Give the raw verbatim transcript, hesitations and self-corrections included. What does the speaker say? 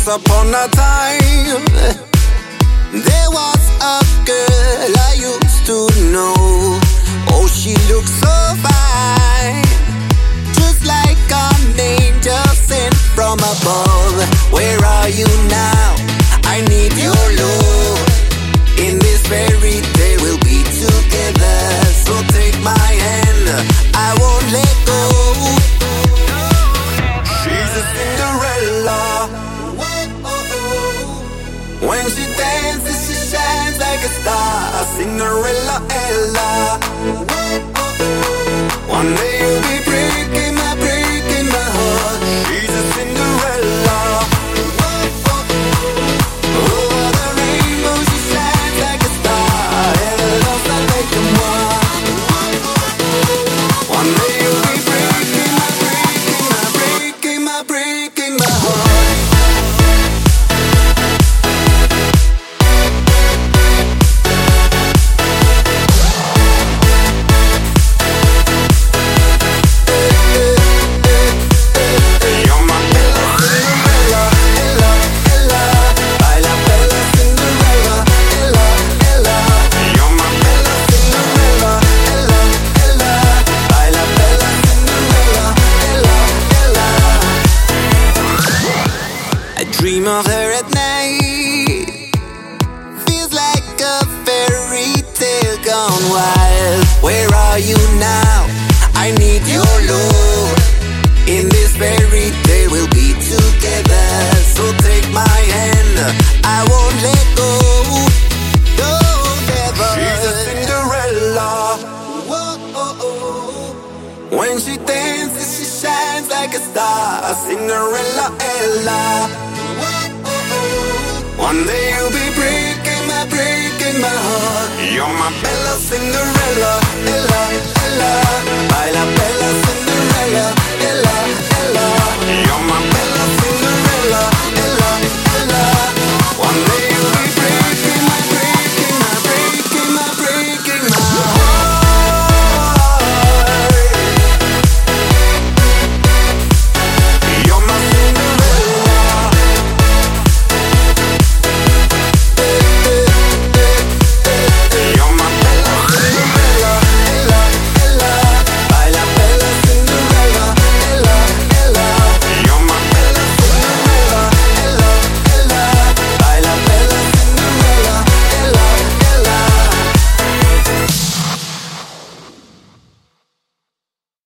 Once upon a time, there was a girl I used to know. Oh, she looked so fine, just like an angel sent from above. Where are you now? I need your love. In this fairy tale we'll be together. So take my hand, I won't let go. She's a Cinderella. When she dances, she shines like a star. Cinderella, Ella. One day you'll be breaking my, breaking my heart. She's a Cinderella. Oh, the rainbow, she shines like a star. Ella's like a moi. One day you'll be breaking my, breaking my, breaking my, breaking my heart. Dream of her at night. Feels like a fairy tale gone wild. Where are you now? I need your love. In this fairy tale we'll be together. So take my hand, I won't let go. Don't ever. She's a Cinderella. Whoa. When she dances, she shines like a star. Cinderella, Ella. One day you'll be breaking my, breaking my heart. You're my Bella Cinderella.